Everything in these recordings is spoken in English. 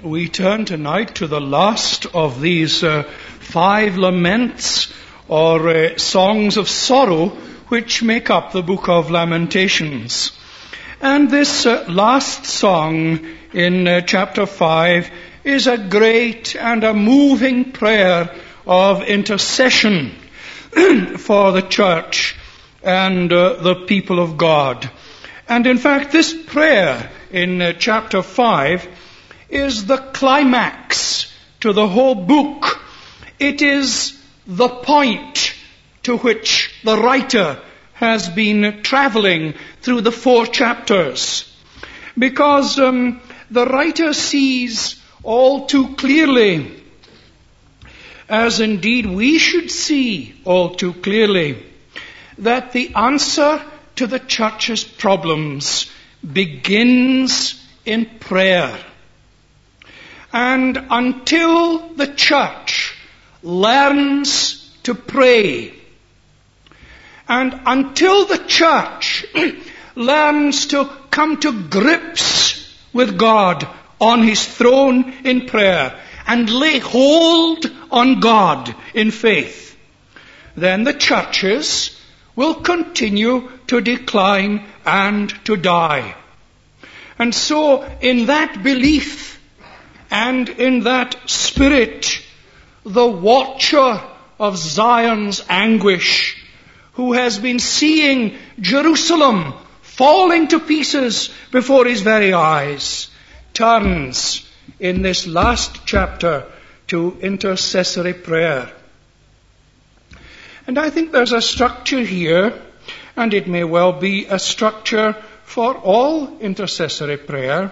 We turn tonight to the last of these 5 laments or songs of sorrow which make up the book of Lamentations. And this last song in chapter 5 is a great and a moving prayer of intercession for the church and the people of God. And in fact, this prayer in chapter 5 is the climax to the whole book. It is the point to which the writer has been traveling through the 4 chapters. Because the writer sees all too clearly, as indeed we should see all too clearly, that the answer to the church's problems begins in prayer. And until the church learns to pray, and until the church learns to come to grips with God on His throne in prayer and lay hold on God in faith, then the churches will continue to decline and to die. And so in that belief and in that spirit, the watcher of Zion's anguish, who has been seeing Jerusalem falling to pieces before his very eyes, turns in this last chapter to intercessory prayer. And I think there's a structure here, and it may well be a structure for all intercessory prayer.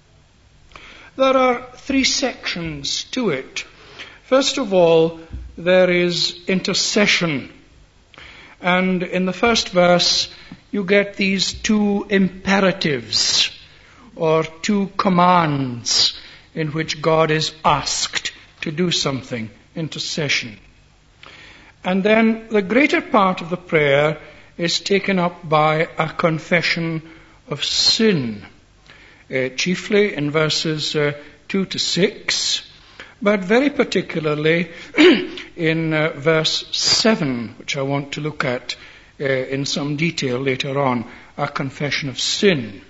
There are 3 sections to it. First of all, there is intercession. And in the first verse, you get these 2 imperatives, or 2 commands, in which God is asked to do something, intercession. And then the greater part of the prayer is taken up by a confession of sin, chiefly in verses 2 to 6, but very particularly in verse 7, which I want to look at in some detail later on, a confession of sin.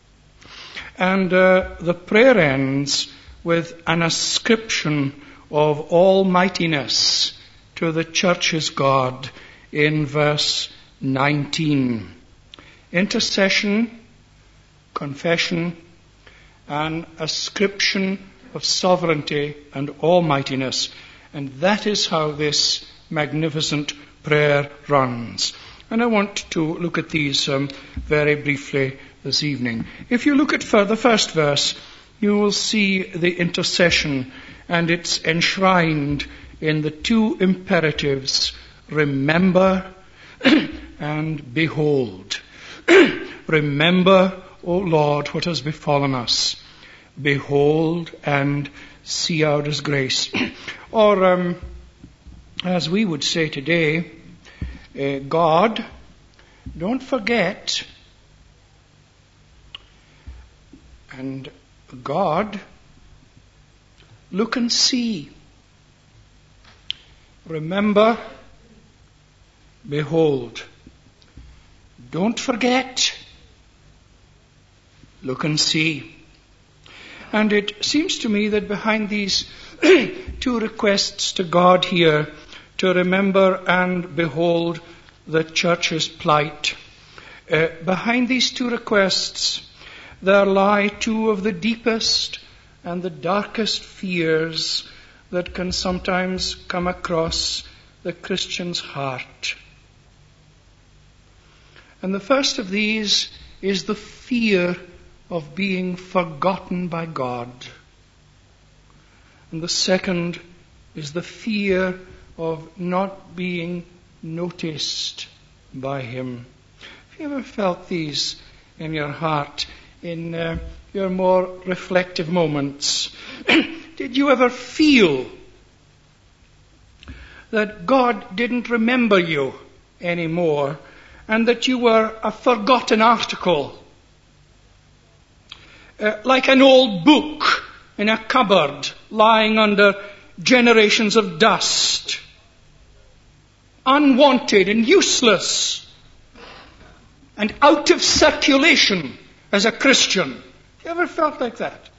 And the prayer ends with an ascription of almightiness to the church's God in verse 19. Intercession, confession, and ascription of sovereignty and almightiness. And that is how this magnificent prayer runs. And I want to look at these very briefly this evening. If you look at the first verse, you will see the intercession, and it's enshrined in the 2 imperatives, remember and behold. Remember, O Lord, what has befallen us. Behold and see our disgrace. Or, as we would say today, God, don't forget. And God, look and see. Remember, behold. Don't forget. Look and see. And it seems to me that behind these 2 requests to God here, to remember and behold the church's plight, behind these 2 requests, there lie 2 of the deepest and the darkest fears that can sometimes come across the Christian's heart. And the first of these is the fear of being forgotten by God. And the second is the fear of not being noticed by Him. Have you ever felt these in your heart, in your more reflective moments? Did you ever feel that God didn't remember you anymore, and that you were a forgotten article? Like an old book in a cupboard lying under generations of dust, unwanted and useless, and out of circulation as a Christian. You ever felt like that?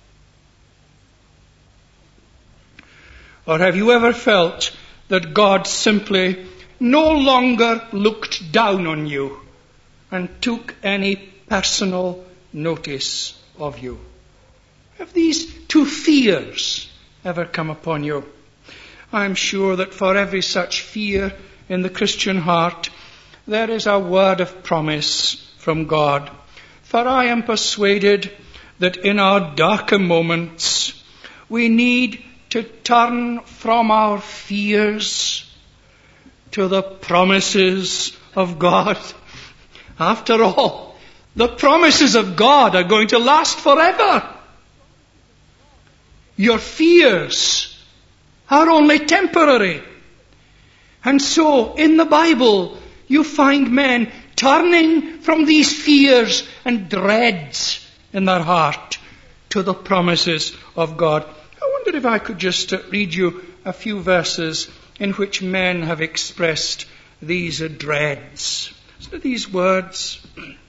Or have you ever felt that God simply no longer looked down on you and took any personal notice of you? Have these two fears ever come upon you? I'm sure that for every such fear in the Christian heart, there is a word of promise from God. For I am persuaded that in our darker moments, we need to turn from our fears to the promises of God. After all, the promises of God are going to last forever. Your fears are only temporary. And so, in the Bible, you find men turning from these fears and dreads in their heart to the promises of God. I wonder if I could just read you a few verses in which men have expressed these dreads. Listen to these words.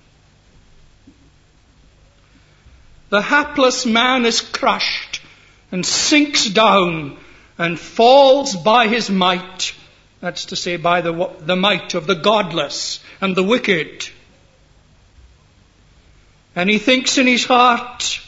The hapless man is crushed and sinks down and falls by his might. That's to say, by the might of the godless and the wicked. And he thinks in his heart,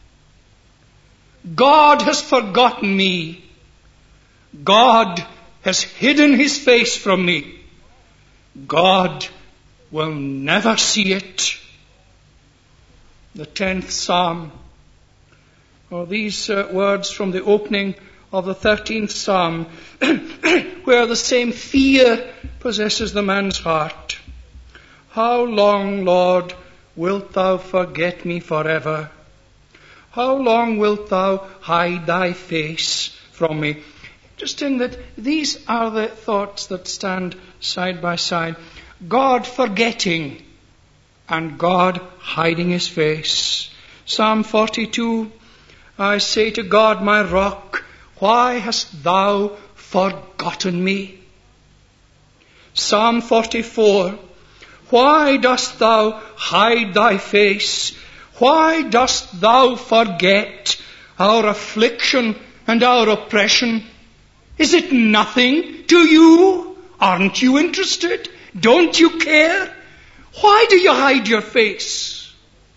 God has forgotten me. God has hidden his face from me. God will never see it. The 10th Psalm. Or these words from the opening of the 13th Psalm, where the same fear possesses the man's heart. How long, Lord, wilt thou forget me forever? How long wilt thou hide thy face from me? Interesting that these are the thoughts that stand side by side. God forgetting and God hiding his face. Psalm 42, I say to God, my rock, why hast thou forgotten me? Psalm 44, why dost thou hide thy face? Why dost thou forget our affliction and our oppression? Is it nothing to you? Aren't you interested? Don't you care? Why do you hide your face?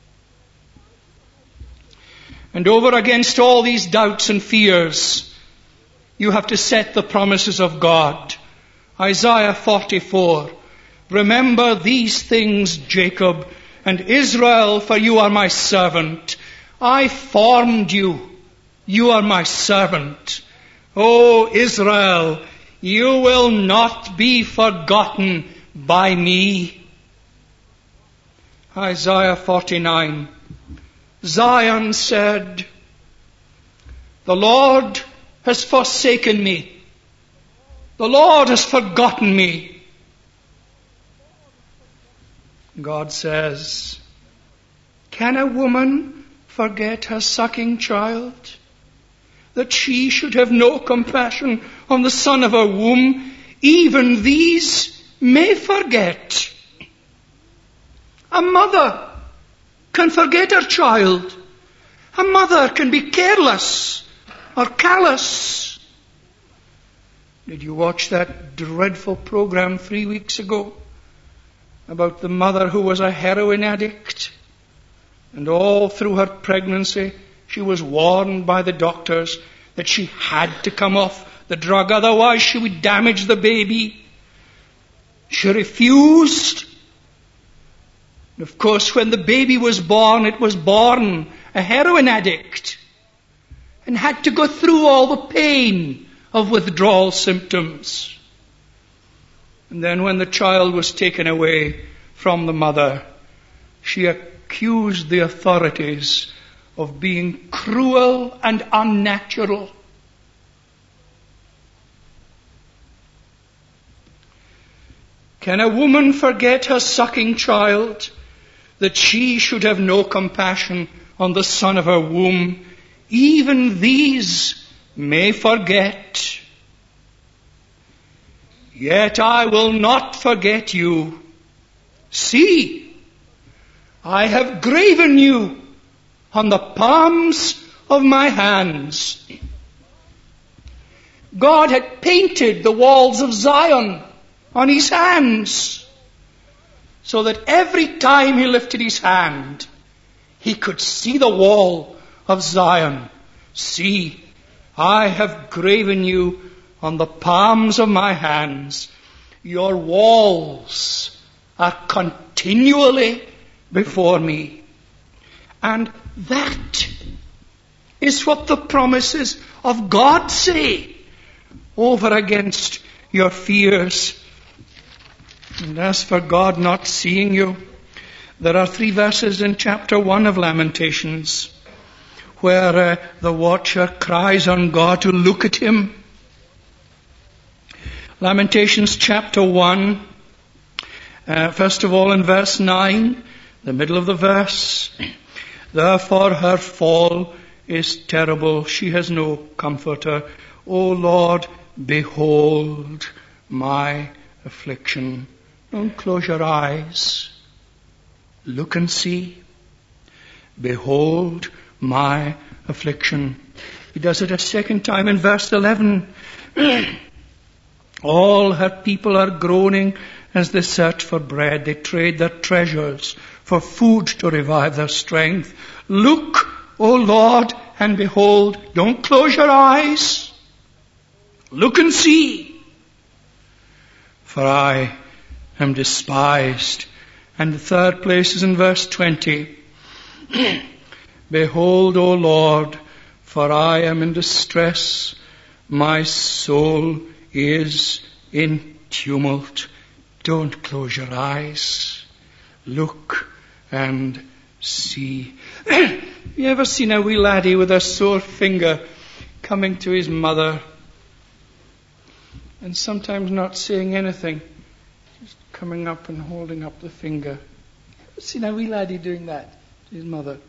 And over against all these doubts and fears, you have to set the promises of God. Isaiah 44, remember these things, Jacob, and Israel, for you are my servant. I formed you. You are my servant. O Israel, you will not be forgotten by me. Isaiah 49. Zion said, the Lord has forsaken me. The Lord has forgotten me. God says, can a woman forget her sucking child, that she should have no compassion on the son of her womb? Even these may forget. A mother can forget her child. A mother can be careless or callous. Did you watch that dreadful program 3 weeks ago about the mother who was a heroin addict? And all through her pregnancy, she was warned by the doctors that she had to come off the drug, otherwise she would damage the baby. She refused. And of course, when the baby was born, it was born a heroin addict and had to go through all the pain of withdrawal symptoms. And then when the child was taken away from the mother, she accused the authorities of being cruel and unnatural. Can a woman forget her sucking child, that she should have no compassion on the son of her womb? even these may forget. Yet I will not forget you. See, I have graven you on the palms of my hands. God had painted the walls of Zion on his hands, so that every time he lifted his hand, he could see the wall of Zion. See, I have graven you on the palms of my hands. Your walls are continually before me. And that is what the promises of God say over against your fears. And as for God not seeing you, there are 3 verses in chapter 1 of Lamentations where the watcher cries on God to look at him. Lamentations chapter 1, first of all in verse 9, the middle of the verse. Therefore her fall is terrible, she has no comforter. O Lord, behold my affliction. Don't close your eyes. Look and see. Behold my affliction. He does it a second time in verse 11. All her people are groaning as they search for bread. They trade their treasures for food to revive their strength. Look, O Lord, and behold. Don't close your eyes. Look and see. For I am despised. And the third place is in verse 20. Behold, O Lord, for I am in distress. My soul is in tumult. Don't close your eyes. Look and see. You ever seen a wee laddie with a sore finger coming to his mother and sometimes not saying anything, just coming up and holding up the finger? Ever seen a wee laddie doing that to his mother?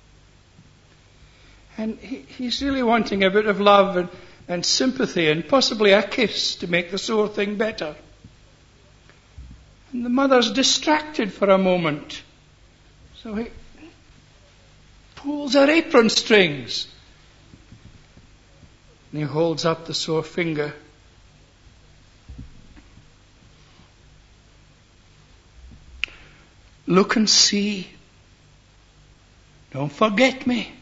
And he's really wanting a bit of love and sympathy and possibly a kiss to make the sore thing better. And the mother's distracted for a moment. So he pulls her apron strings. And he holds up the sore finger. Look and see. Don't forget me.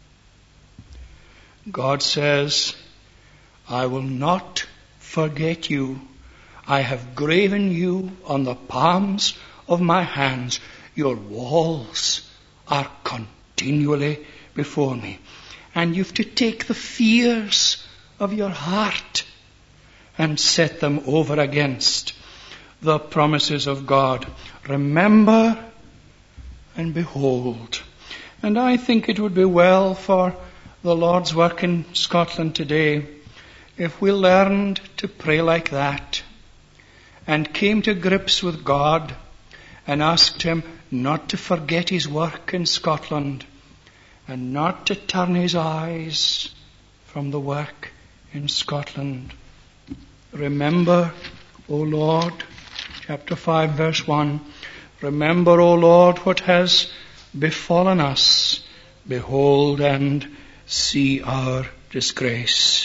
God says, I will not forget you. I have graven you on the palms of my hands. Your walls are continually before me. And you've to take the fears of your heart and set them over against the promises of God. Remember and behold. And I think it would be well for the Lord's work in Scotland today if we learned to pray like that and came to grips with God and asked him not to forget his work in Scotland and not to turn his eyes from the work in Scotland. Remember, O Lord, chapter 5 verse 1, remember, O Lord, what has befallen us. Behold and see our disgrace.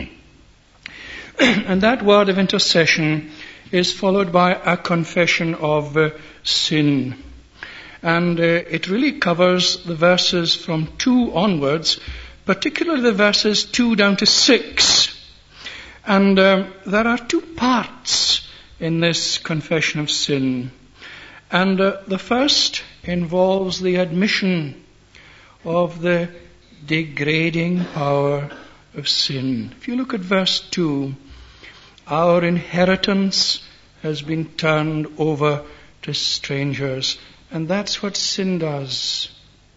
And that word of intercession is followed by a confession of sin. And it really covers the verses from 2 onwards, particularly the verses 2 down to 6. And there are 2 parts in this confession of sin. And the first involves the admission of the degrading power of sin. If you look at verse 2, our inheritance has been turned over to strangers. And that's what sin does.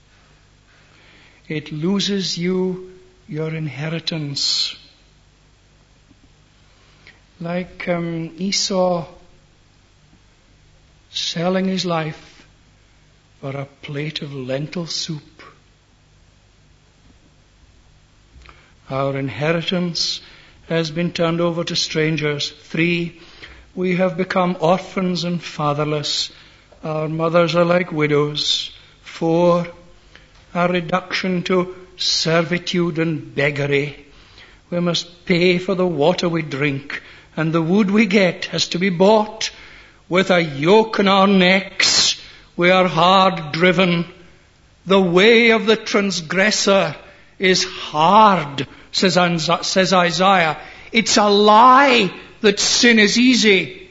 It loses you your inheritance. Like Esau selling his life for a plate of lentil soup. Our inheritance has been turned over to strangers. 3, we have become orphans and fatherless. Our mothers are like widows. 4, our reduction to servitude and beggary. We must pay for the water we drink, and the wood we get has to be bought. With a yoke on our necks, we are hard driven. The way of the transgressor is hard, says Isaiah. It's a lie that sin is easy.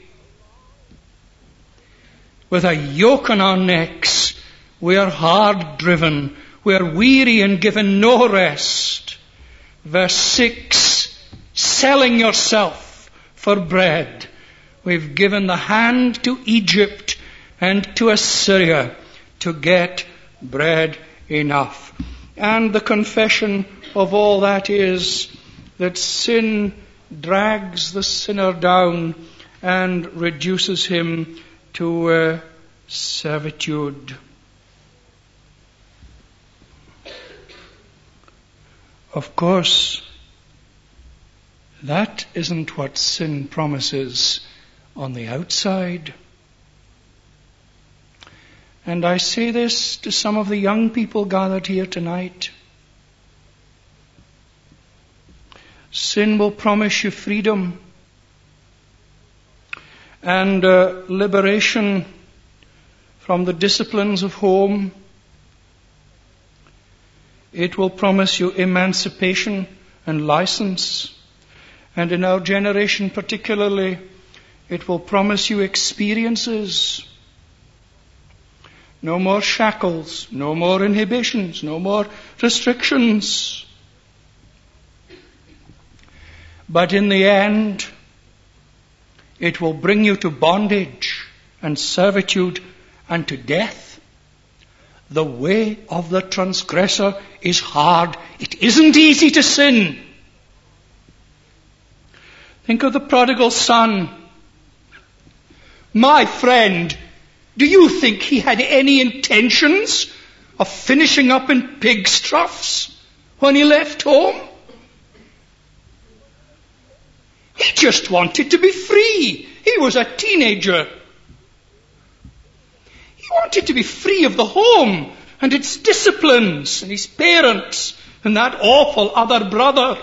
With a yoke on our necks, we are hard driven. We are weary and given no rest. Verse 6, selling yourself for bread. We've given the hand to Egypt and to Assyria to get bread enough. And the confession of all that is that sin drags the sinner down and reduces him to servitude. Of course, that isn't what sin promises on the outside. And I say this to some of the young people gathered here tonight. Sin will promise you freedom and liberation from the disciplines of home. It will promise you emancipation and license. And in our generation particularly, it will promise you experiences. No more shackles, no more inhibitions, no more restrictions. But in the end, it will bring you to bondage and servitude and to death. The way of the transgressor is hard. It isn't easy to sin. Think of the prodigal son. My friend, do you think he had any intentions of finishing up in pig's troughs when he left home? He just wanted to be free. He was a teenager. He wanted to be free of the home and its disciplines and his parents and that awful other brother.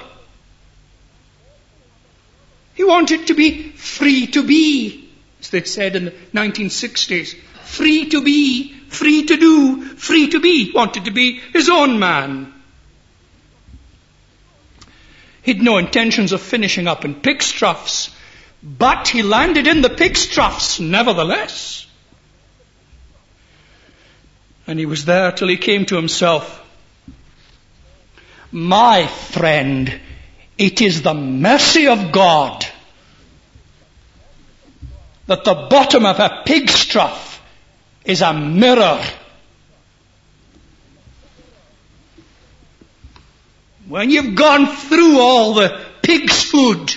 He wanted to be free to be, as they said in the 1960s. Free to be, free to do, free to be. He wanted to be his own man. He'd no intentions of finishing up in pig's troughs, but he landed in the pig's troughs nevertheless. And he was there till he came to himself. My friend, it is the mercy of God that the bottom of a pig's trough is a mirror. When you've gone through all the pig's food,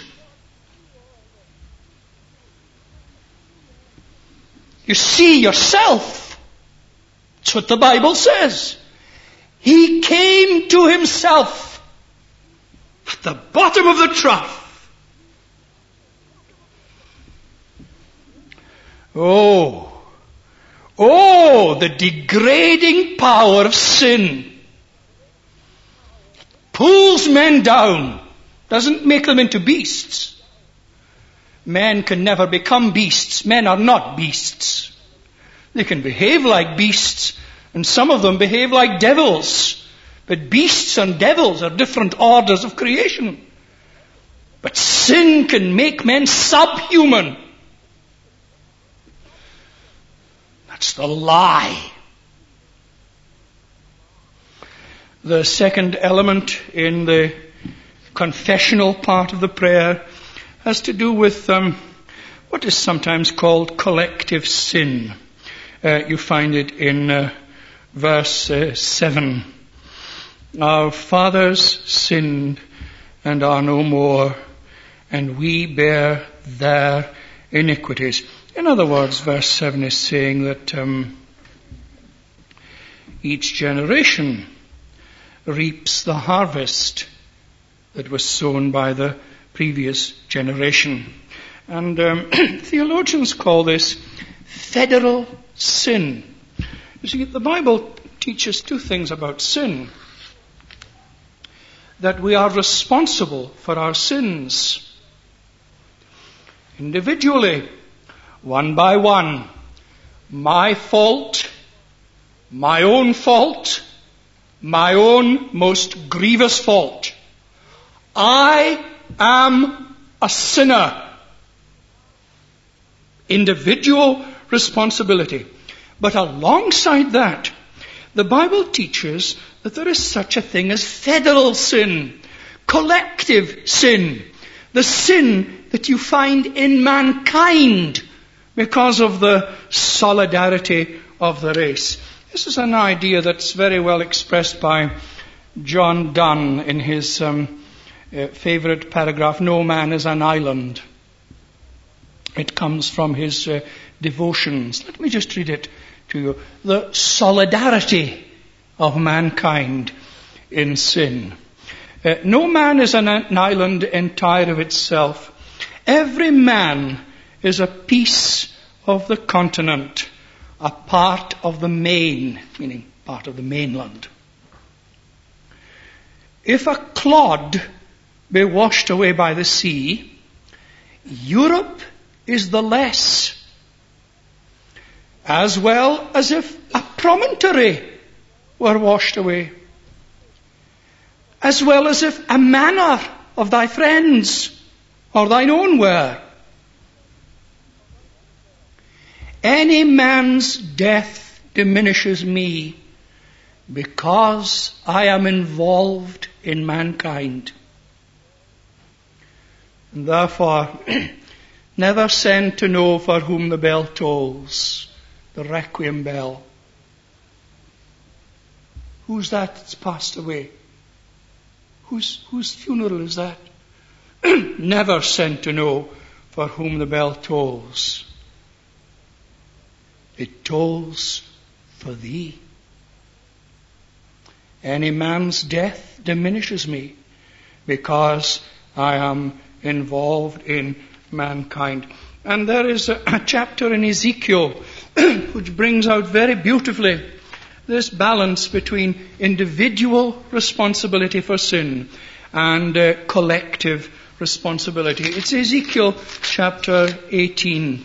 you see yourself. That's what the Bible says. He came to himself at the bottom of the trough. Oh, the degrading power of sin. Pulls men down, doesn't make them into beasts. Men can never become beasts. Men are not beasts. They can behave like beasts, and some of them behave like devils. But beasts and devils are different orders of creation. But sin can make men subhuman. That's the lie. The second element in the confessional part of the prayer has to do with what is sometimes called collective sin. You find it in verse 7. Our fathers sinned and are no more, and we bear their iniquities. In other words, verse 7 is saying that each generation reaps the harvest that was sown by the previous generation. And theologians call this federal sin. You see, the Bible teaches two things about sin. That we are responsible for our sins. Individually, one by one. My fault, my own fault, my own most grievous fault. I am a sinner. Individual responsibility. But alongside that, the Bible teaches that there is such a thing as federal sin, collective sin, the sin that you find in mankind because of the solidarity of the race. This is an idea that's very well expressed by John Donne in his favorite paragraph, "No Man is an Island." It comes from his devotions. Let me just read it to you. The solidarity of mankind in sin. No man is an island entire of itself. Every man is a piece of the continent, a part of the main, meaning part of the mainland. If a clod be washed away by the sea, Europe is the less, as well as if a promontory were washed away, as well as if a manor of thy friends or thine own were. Any man's death diminishes me because I am involved in mankind. And therefore, never send to know for whom the bell tolls, the requiem bell. Who's that that's passed away? Whose funeral is that? Never send to know for whom the bell tolls. It tolls for thee. Any man's death diminishes me because I am involved in mankind. And there is a chapter in Ezekiel which brings out very beautifully this balance between individual responsibility for sin and collective responsibility. It's Ezekiel chapter 18.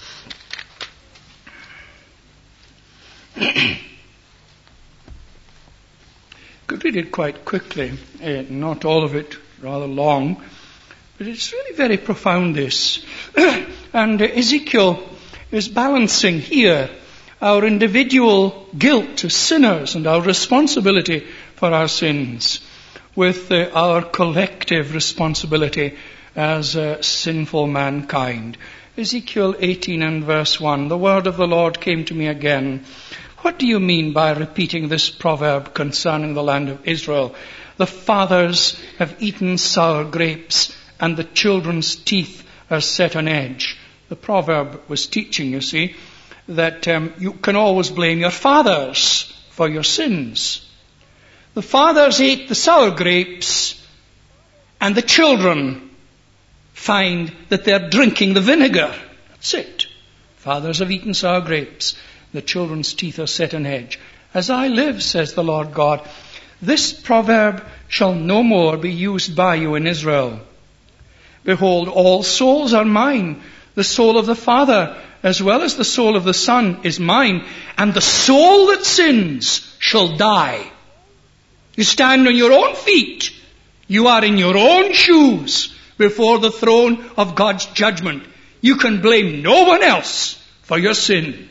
Could read it quite quickly, not all of it, rather long, but it's really very profound, this. And Ezekiel is balancing here our individual guilt as sinners and our responsibility for our sins with our collective responsibility as sinful mankind. Ezekiel 18 and verse 1, the word of the Lord came to me again. What do you mean by repeating this proverb concerning the land of Israel? The fathers have eaten sour grapes, and the children's teeth are set on edge. The proverb was teaching, you see, that you can always blame your fathers for your sins. The fathers ate the sour grapes, and the children find that they're drinking the vinegar. That's it. Fathers have eaten sour grapes. The children's teeth are set on edge. As I live, says the Lord God, this proverb shall no more be used by you in Israel. Behold, all souls are mine. The soul of the Father, as well as the soul of the Son, is mine. And the soul that sins shall die. You stand on your own feet. You are in your own shoes before the throne of God's judgment. You can blame no one else for your sin.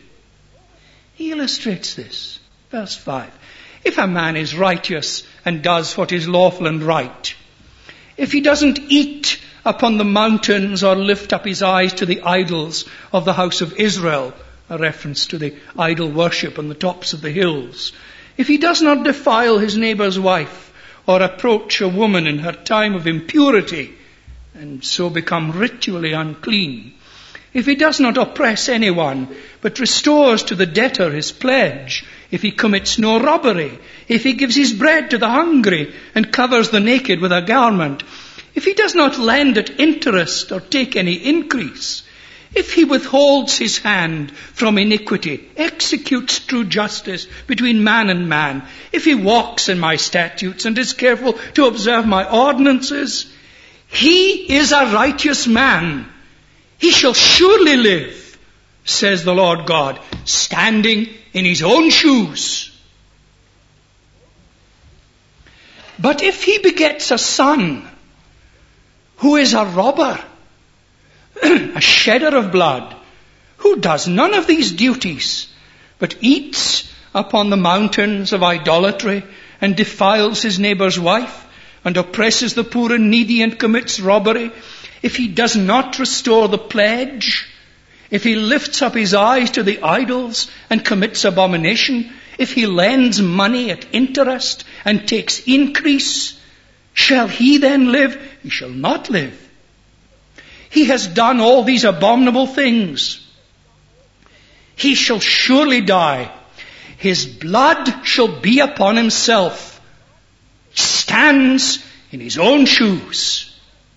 He illustrates this. Verse 5. If a man is righteous and does what is lawful and right, if he doesn't eat upon the mountains or lift up his eyes to the idols of the house of Israel, a reference to the idol worship on the tops of the hills, if he does not defile his neighbor's wife or approach a woman in her time of impurity and so become ritually unclean, if he does not oppress anyone, but restores to the debtor his pledge, if he commits no robbery, if he gives his bread to the hungry and covers the naked with a garment, if he does not lend at interest or take any increase, if he withholds his hand from iniquity, executes true justice between man and man, if he walks in my statutes and is careful to observe my ordinances, he is a righteous man. He shall surely live, says the Lord God, standing in his own shoes. But if he begets a son who is a robber, a shedder of blood, who does none of these duties, but eats upon the mountains of idolatry and defiles his neighbor's wife and oppresses the poor and needy and commits robbery, if he does not restore the pledge, if he lifts up his eyes to the idols and commits abomination, if he lends money at interest and takes increase, shall he then live? He shall not live. He has done all these abominable things. He shall surely die. His blood shall be upon himself. He stands in his own shoes.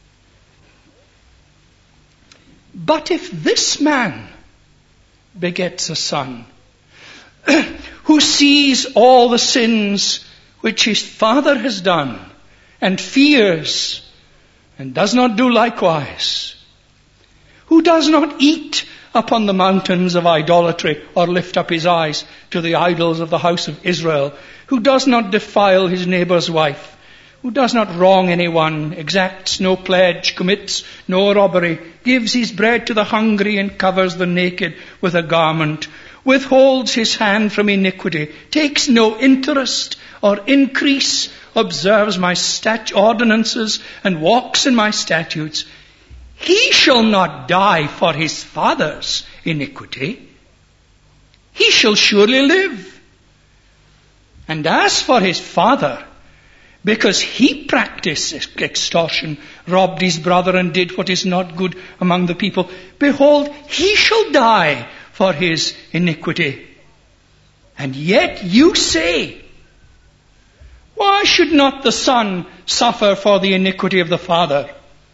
But if this man begets a son who sees all the sins which his father has done and fears and does not do likewise, who does not eat upon the mountains of idolatry or lift up his eyes to the idols of the house of Israel, who does not defile his neighbor's wife, who does not wrong anyone, exacts no pledge, commits no robbery, gives his bread to the hungry and covers the naked with a garment, withholds his hand from iniquity, takes no interest or increase, observes my ordinances and walks in my statutes, he shall not die for his father's iniquity. He shall surely live. And as for his father, because he practiced extortion, robbed his brother and did what is not good among the people, behold, he shall die for his iniquity. And yet you say, why should not the son suffer for the iniquity of the father?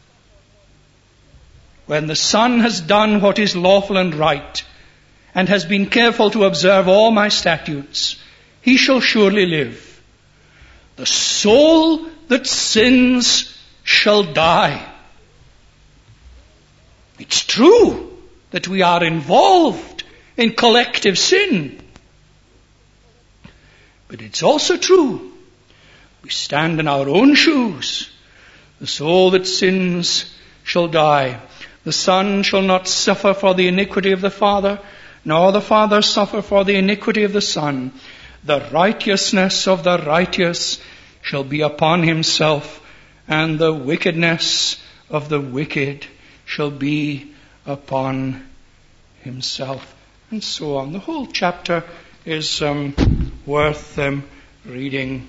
When the son has done what is lawful and right, and has been careful to observe all my statutes, he shall surely live. The soul that sins shall die. It's true that we are involved in collective sin. But it's also true we stand in our own shoes. The soul that sins shall die. The son shall not suffer for the iniquity of the father, nor the father suffer for the iniquity of the son. The righteousness of the righteous shall be upon himself, and the wickedness of the wicked shall be upon himself. And so on. The whole chapter is worth reading.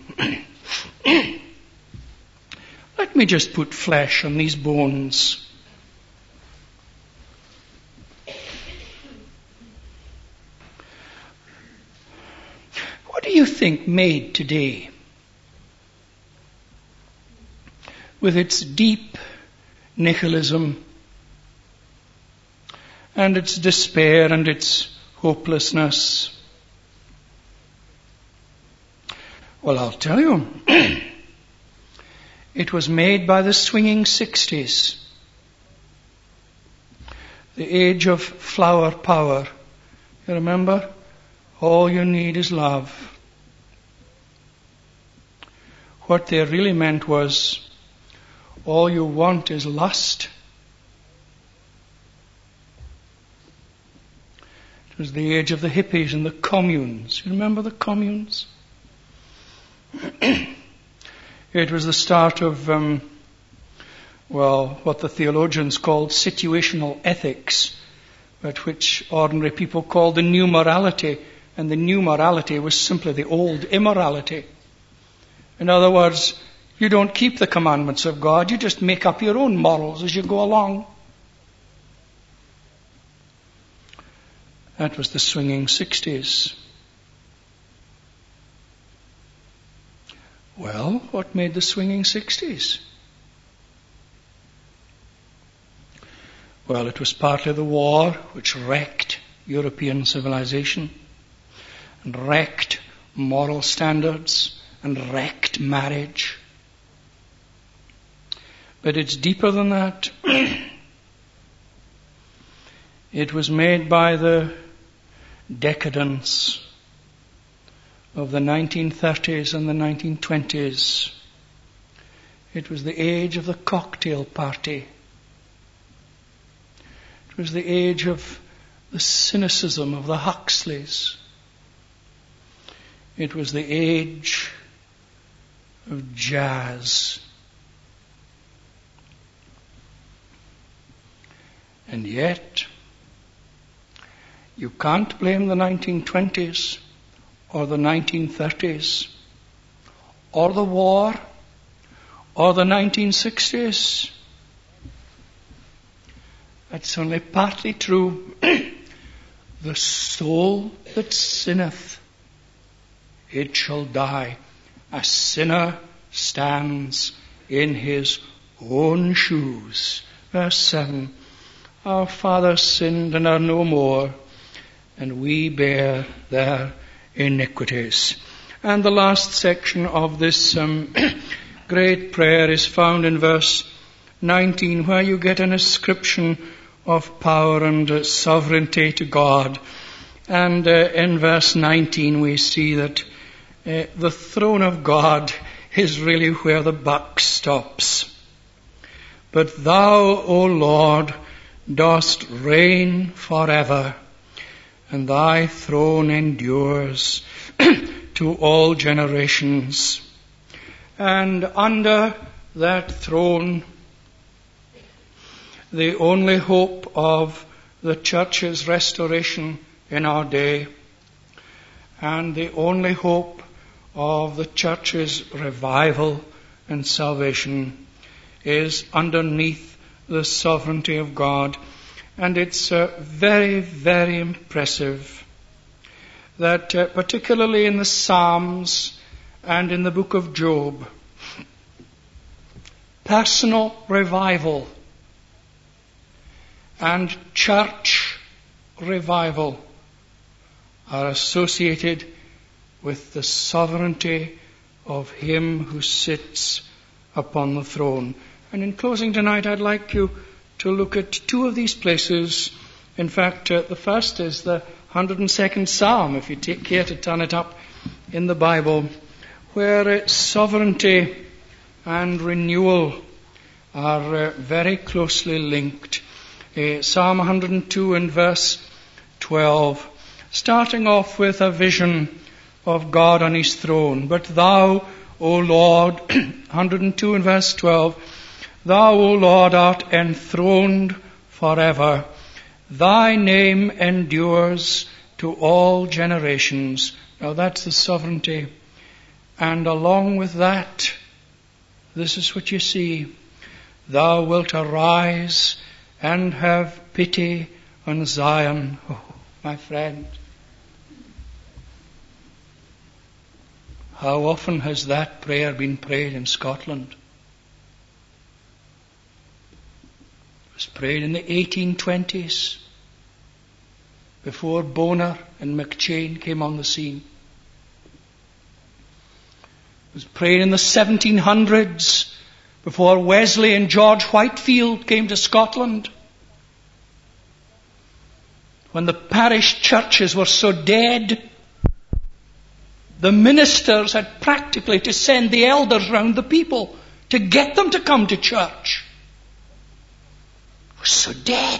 Let me just put flesh on these bones. What do you think made today, with its deep nihilism and its despair and its hopelessness? Well, I'll tell you. It was made by the swinging 60s, the age of flower power. You remember? All you need is love. What they really meant was, all you want is lust. It was the age of the hippies and the communes. You remember the communes? It was the start of, what the theologians called situational ethics, but which ordinary people called the new morality. And the new morality was simply the old immorality. In other words, you don't keep the commandments of God, you just make up your own morals as you go along. That was the swinging 60s. Well, what made the swinging 60s? Well, it was partly the war which wrecked European civilization and wrecked moral standards and wrecked marriage. But it's deeper than that. It was made by the decadence of the 1930s and the 1920s. It was the age of the cocktail party. It was the age of the cynicism of the Huxleys. It was the age of jazz. And yet, you can't blame the 1920s or the 1930s or the war or the 1960s. That's only partly true. The soul that sinneth, it shall die. A sinner stands in his own shoes. Verse 7. Our fathers sinned and are no more, and we bear their iniquities. And the last section of this great prayer is found in verse 19, where you get an ascription of power and sovereignty to God. And in verse 19 we see that the throne of God is really where the buck stops. But thou, O Lord, dost reign forever, and thy throne endures to all generations. And under that throne, the only hope of the church's restoration in our day, and the only hope of the church's revival and salvation, is underneath the sovereignty of God. And it's very, very impressive that particularly in the Psalms and in the book of Job, personal revival and church revival are associated with the sovereignty of Him who sits upon the throne. And in closing tonight, I'd like you to look at two of these places. In fact, the first is the 102nd Psalm, if you take care to turn it up in the Bible, where sovereignty and renewal are very closely linked. Psalm 102 and verse 12, starting off with a vision of God on His throne. But thou, O Lord, 102 and verse 12, thou, O Lord, art enthroned forever. Thy name endures to all generations. Now that's the sovereignty. And along with that, this is what you see. Thou wilt arise and have pity on Zion. Oh, my friend. How often has that prayer been prayed in Scotland? It was prayed in the 1820s, before Bonar and McChain came on the scene. It was prayed in the 1700s, before Wesley and George Whitefield came to Scotland. When the parish churches were so dead, the ministers had practically to send the elders round the people to get them to come to church. It was so dead.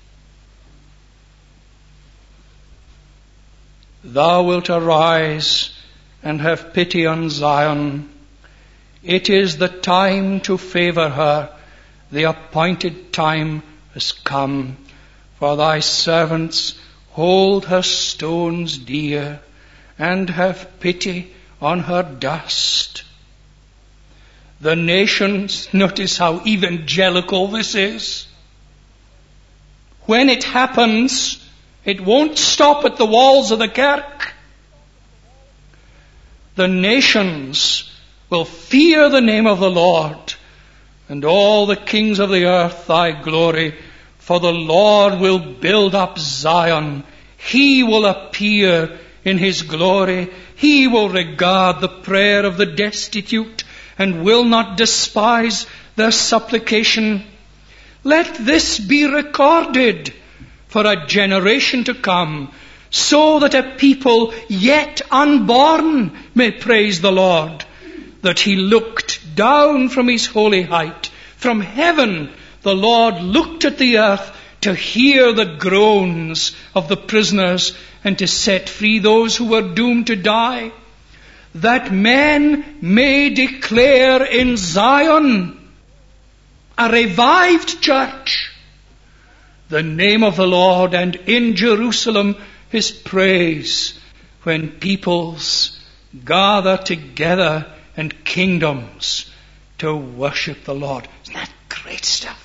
Thou wilt arise and have pity on Zion. It is the time to favour her. The appointed time has come. For thy servants hold her stones dear, and have pity on her dust. The nations, notice how evangelical this is. When it happens, it won't stop at the walls of the kirk. The nations will fear the name of the Lord, and all the kings of the earth thy glory. For the Lord will build up Zion. He will appear in his glory. He will regard the prayer of the destitute and will not despise their supplication. Let this be recorded for a generation to come, so that a people yet unborn may praise the Lord, that he looked down from his holy height. From heaven the Lord looked at the earth to hear the groans of the prisoners and to set free those who were doomed to die, that men may declare in Zion, a revived church, the name of the Lord, and in Jerusalem his praise, when peoples gather together and kingdoms to worship the Lord. Isn't that great stuff?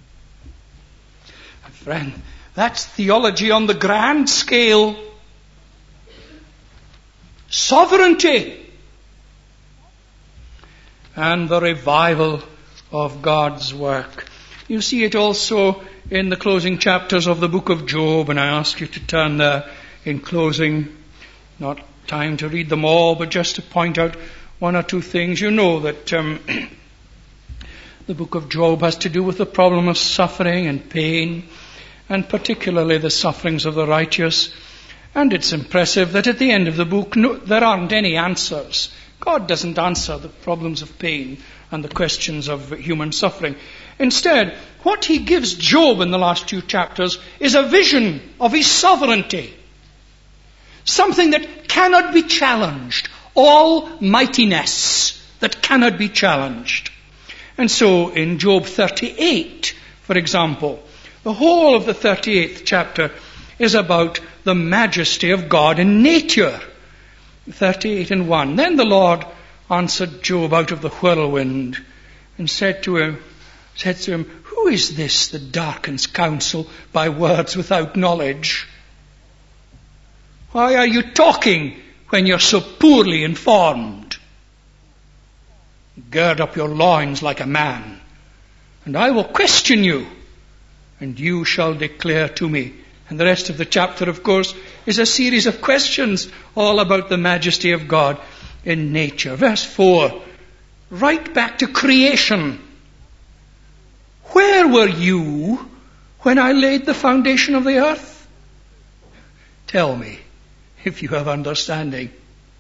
My friend, that's theology on the grand scale. Sovereignty and the revival of God's work. You see it also in the closing chapters of the book of Job, and I ask you to turn there in closing. Not time to read them all, but just to point out one or two things. You know that the book of Job has to do with the problem of suffering and pain, and particularly the sufferings of the righteous. And it's impressive that at the end of the book there aren't any answers. God doesn't answer the problems of pain and the questions of human suffering. Instead, what he gives Job in the last 2 chapters is a vision of his sovereignty. Something that cannot be challenged. Almightiness that cannot be challenged. And so in Job 38, for example, the whole of the 38th chapter is about the majesty of God in nature. 38:1. Then the Lord answered Job out of the whirlwind and said to him, Who is this that darkens counsel by words without knowledge? Why are you talking when you're so poorly informed? Gird up your loins like a man, and I will question you, and you shall declare to me. And the rest of the chapter, of course, is a series of questions all about the majesty of God in nature. Verse 4, right back to creation. Where were you when I laid the foundation of the earth? Tell me, if you have understanding.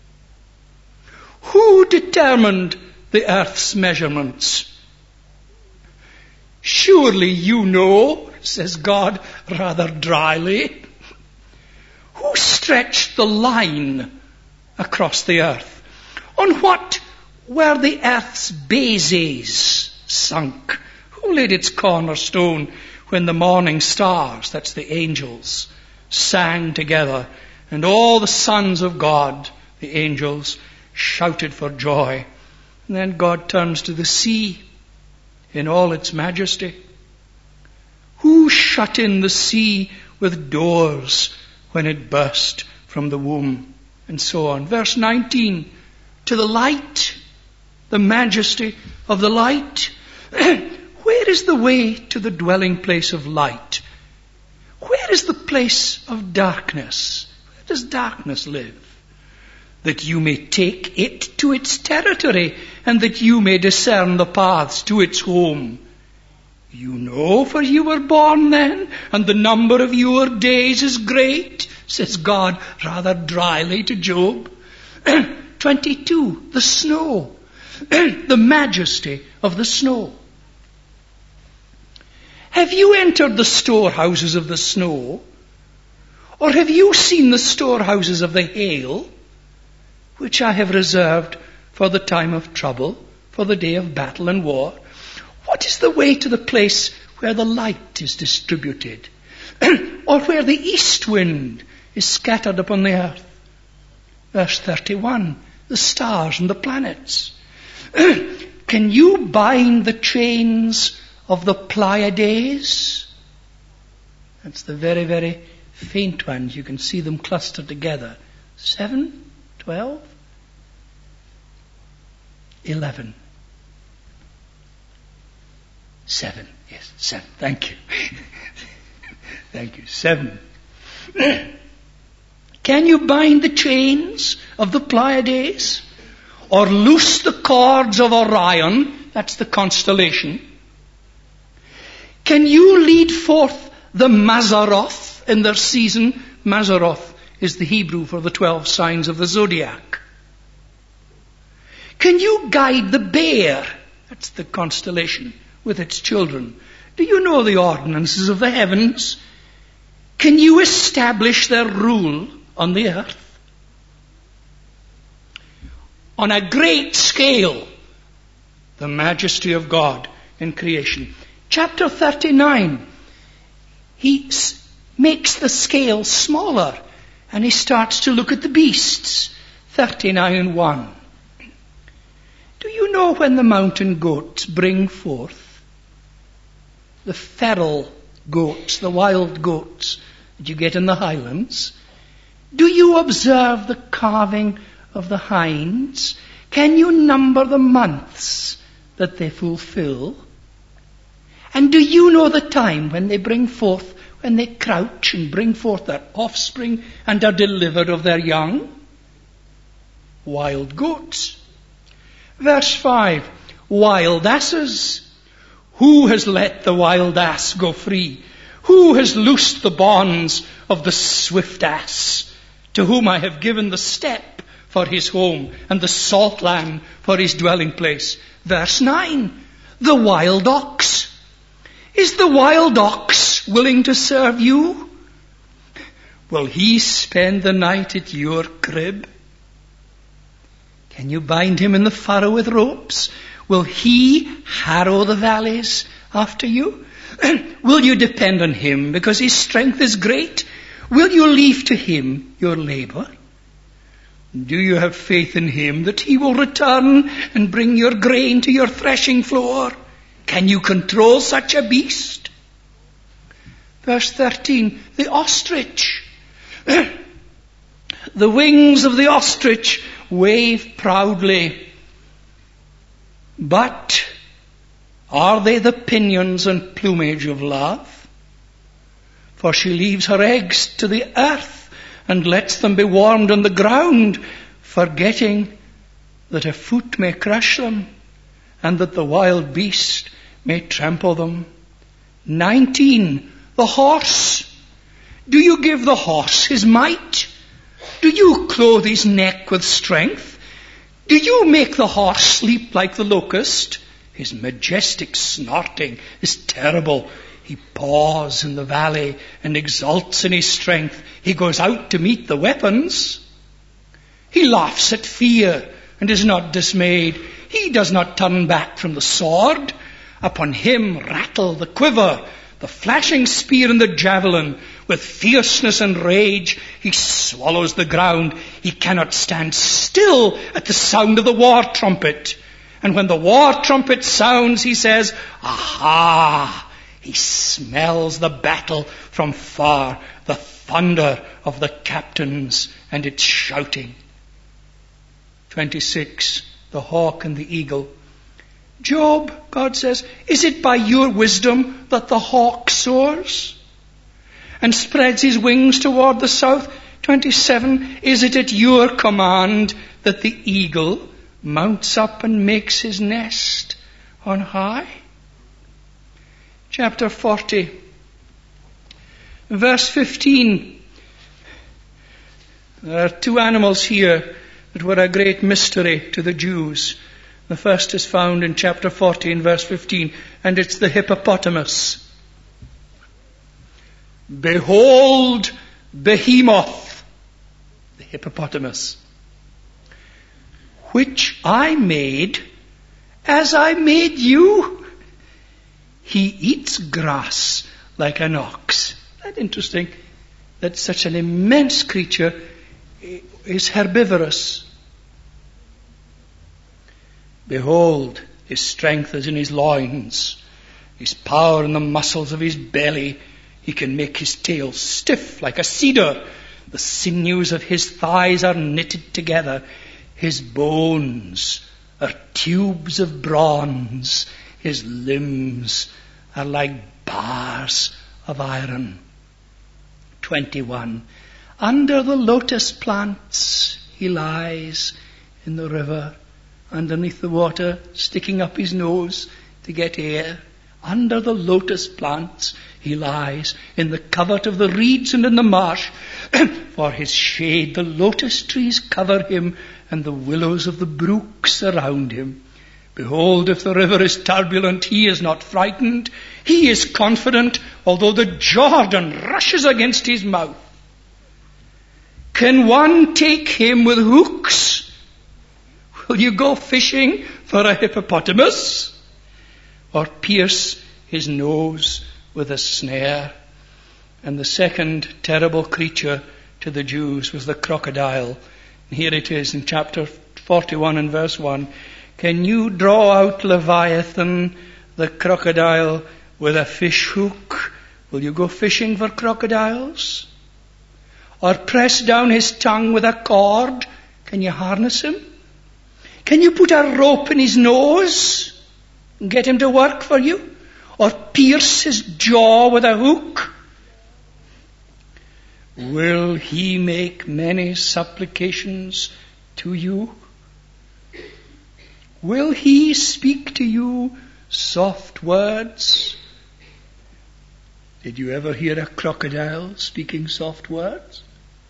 Who determined the earth's measurements? Surely you know, says God rather dryly. Who stretched the line across the earth? On what were the earth's bases sunk? Who laid its cornerstone when the morning stars, that's the angels, sang together, and all the sons of God, the angels, shouted for joy? And then God turns to the sea in all its majesty. Who shut in the sea with doors when it burst from the womb? And so on. Verse 19, to the light, the majesty of the light. Where is the way to the dwelling place of light? Where is the place of darkness? Where does darkness live? That you may take it to its territory, and that you may discern the paths to its home. You know, for you were born then, and the number of your days is great, says God rather dryly to Job. 22, the snow, the majesty of the snow. Have you entered the storehouses of the snow? Or have you seen the storehouses of the hail, which I have reserved for the time of trouble, for the day of battle and war? What is the way to the place where the light is distributed, or where the east wind is scattered upon the earth? Verse 31, the stars and the planets. Can you bind the chains of the Pleiades? That's the very, very faint ones. You can see them clustered together. 7, 12. 11. 7. Yes, 7. Thank you. Thank you. 7. Can you bind the chains of the Pleiades? Or loose the cords of Orion? That's the constellation. Can you lead forth the Mazzaroth in their season? Mazzaroth is the Hebrew for the 12 signs of the zodiac. Can you guide the bear? That's the constellation with its children. Do you know the ordinances of the heavens? Can you establish their rule on the earth? On a great scale, the majesty of God in creation. Chapter 39, he makes the scale smaller and he starts to look at the beasts. 39:1. Do you know when the mountain goats bring forth? The feral goats, the wild goats that you get in the highlands. Do you observe the calving of the hinds? Can you number the months that they fulfill? And do you know the time when they bring forth, when they crouch and bring forth their offspring and are delivered of their young? Wild goats. Verse 5, wild asses. Who has let the wild ass go free? Who has loosed the bonds of the swift ass, to whom I have given the steppe for his home and the salt land for his dwelling place? Verse 9, the wild ox. Is the wild ox willing to serve you? Will he spend the night at your crib? Can you bind him in the furrow with ropes? Will he harrow the valleys after you? Will you depend on him because his strength is great? Will you leave to him your labor? Do you have faith in him that he will return and bring your grain to your threshing floor? Can you control such a beast? Verse 13, the ostrich. The wings of the ostrich wave proudly. But are they the pinions and plumage of love? For she leaves her eggs to the earth and lets them be warmed on the ground, forgetting that a foot may crush them and that the wild beast may trample them. 19, the horse. Do you give the horse his might? Do you clothe his neck with strength? Do you make the horse sleep like the locust? His majestic snorting is terrible. He paws in the valley and exults in his strength. He goes out to meet the weapons. He laughs at fear and is not dismayed. He does not turn back from the sword. Upon him rattle the quiver, the flashing spear and the javelin. With fierceness and rage he swallows the ground. He cannot stand still at the sound of the war trumpet. And when the war trumpet sounds, he says, aha! He smells the battle from far, the thunder of the captains and its shouting. 26, the hawk and the eagle. Job, God says, is it by your wisdom that the hawk soars and spreads his wings toward the south? 27, is it at your command that the eagle mounts up and makes his nest on high? Chapter 40, verse 15. There are two animals here that were a great mystery to the Jews. The first is found in chapter 40 in verse 15, and it's the hippopotamus. Behold, Behemoth, the hippopotamus, which I made as I made you. He eats grass like an ox. Isn't that interesting? That such an immense creature is herbivorous. Behold, his strength is in his loins, his power in the muscles of his belly. He can make his tail stiff like a cedar. The sinews of his thighs are knitted together. His bones are tubes of bronze. His limbs are like bars of iron. 21. Under the lotus plants he lies in the river, underneath the water, sticking up his nose to get air. Under the lotus plants he lies, in the covert of the reeds and in the marsh. For his shade the lotus trees cover him, and the willows of the brook surround him. Behold, if the river is turbulent, he is not frightened. He is confident, although the Jordan rushes against his mouth. Can one take him with hooks? Will you go fishing for a hippopotamus? Or pierce his nose with a snare? And the second terrible creature to the Jews was the crocodile. And here it is in chapter 41 and verse 1. Can you draw out Leviathan, the crocodile, with a fish hook? Will you go fishing for crocodiles? Or press down his tongue with a cord? Can you harness him? Can you put a rope in his nose and get him to work for you? Or pierce his jaw with a hook? Will he make many supplications to you? Will he speak to you soft words? Did you ever hear a crocodile speaking soft words?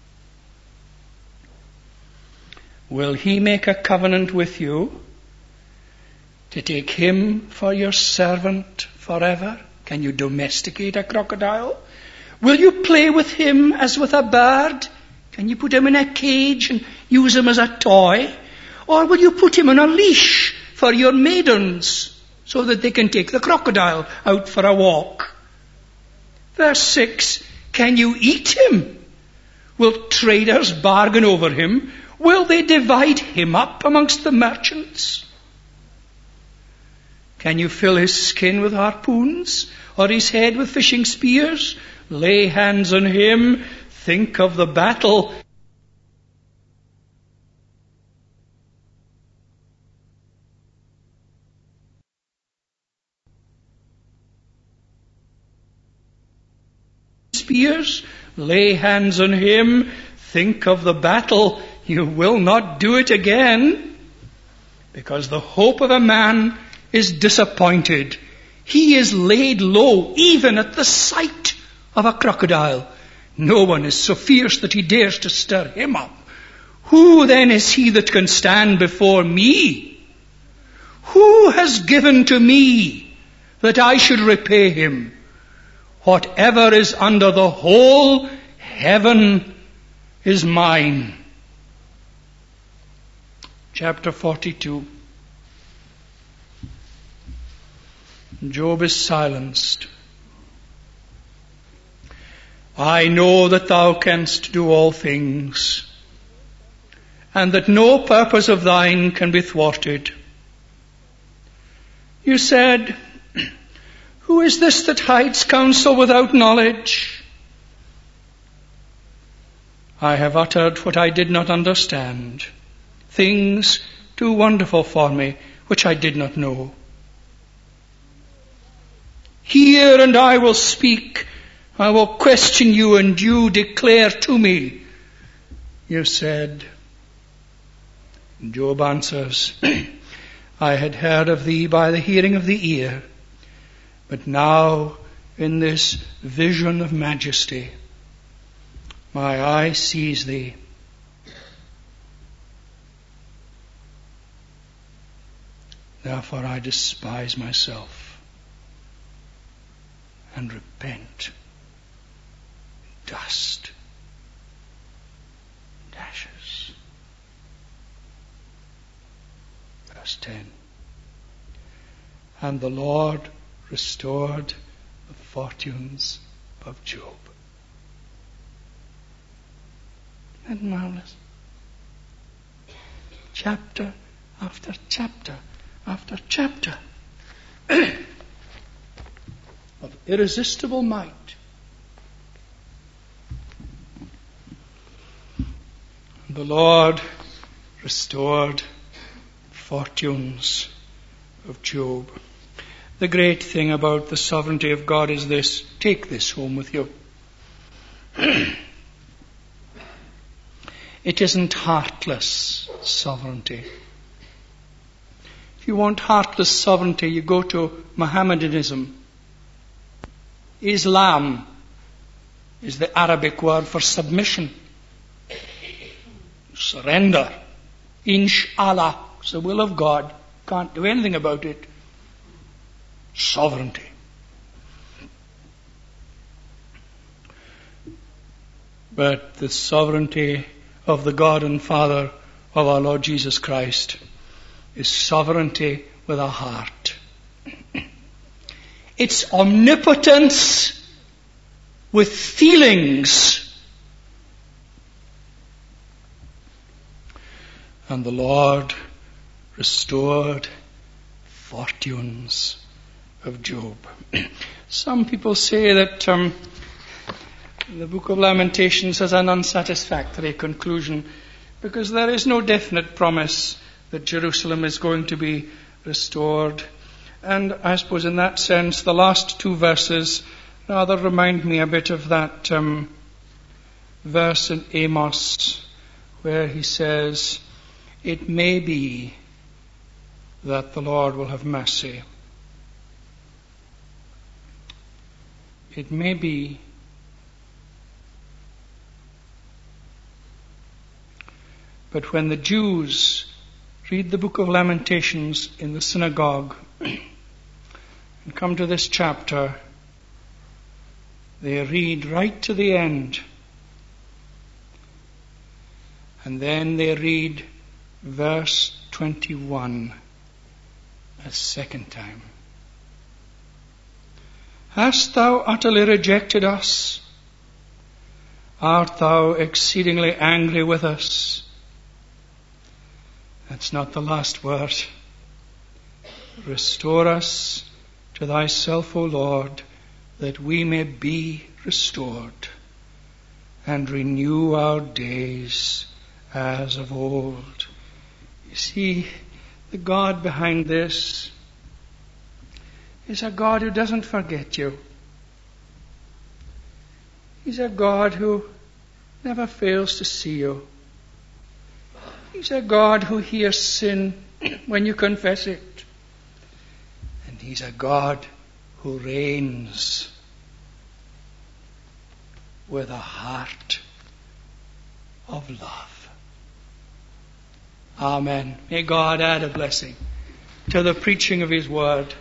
Will he make a covenant with you to take him for your servant forever? Can you domesticate a crocodile? Will you play with him as with a bird? Can you put him in a cage and use him as a toy? Or will you put him on a leash for your maidens so that they can take the crocodile out for a walk? Verse 6, can you eat him? Will traders bargain over him? Will they divide him up amongst the merchants? Can you fill his skin with harpoons, or his head with fishing spears? Lay hands on him, think of the battle. Spears, lay hands on him, think of the battle. You will not do it again, because the hope of a man is disappointed. He is laid low even at the sight of a crocodile. No one is so fierce that he dares to stir him up. Who then is he that can stand before me? Who has given to me that I should repay him? Whatever is under the whole heaven is mine. Chapter 42. Job is silenced. I know that thou canst do all things, and that no purpose of thine can be thwarted. You said, who is this that hides counsel without knowledge? I have uttered what I did not understand, things too wonderful for me, which I did not know. Hear, and I will speak. I will question you, and you declare to me. You said, Job answers, I had heard of thee by the hearing of the ear, but now in this vision of majesty, my eye sees thee. Therefore I despise myself and repent in dust and ashes. Verse 10. And the Lord restored the fortunes of Job. And marvelous. Chapter after chapter after chapter of irresistible might. The Lord restored fortunes of Job. The great thing about the sovereignty of God is this. Take this home with you. It isn't heartless sovereignty. If you want heartless sovereignty, you go to Mohammedanism. Islam is the Arabic word for submission. Surrender. Inshallah. It's the will of God. Can't do anything about it. Sovereignty. But the sovereignty of the God and Father of our Lord Jesus Christ is sovereignty with a heart. It's omnipotence with feelings. And the Lord restored fortunes of Job. Some people say that the Book of Lamentations has an unsatisfactory conclusion because there is no definite promise that Jerusalem is going to be restored. And I suppose in that sense, the last two verses rather remind me a bit of that verse in Amos where he says, "It may be that the Lord will have mercy. It may be." But when the Jews read the Book of Lamentations in the synagogue and come to this chapter, they read right to the end. And then they read verse 21 a second time. "Hast thou utterly rejected us? Art thou exceedingly angry with us?" That's not the last word. "Restore us to thyself, O Lord, that we may be restored, and renew our days as of old." You see, the God behind this is a God who doesn't forget you. He's a God who never fails to see you. He's a God who hears sin when you confess it. And He's a God who reigns with a heart of love. Amen. May God add a blessing to the preaching of His word